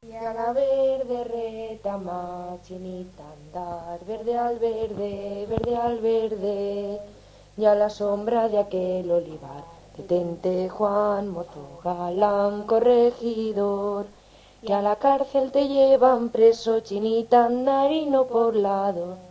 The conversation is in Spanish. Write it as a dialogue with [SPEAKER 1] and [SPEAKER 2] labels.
[SPEAKER 1] Y a la verde retama, chinita andar, verde al verde, verde al verde, y a la sombra de aquel olivar, detente Juan, mozo galán, corregidor, que a la cárcel te llevan preso, chinita andar y no poblado,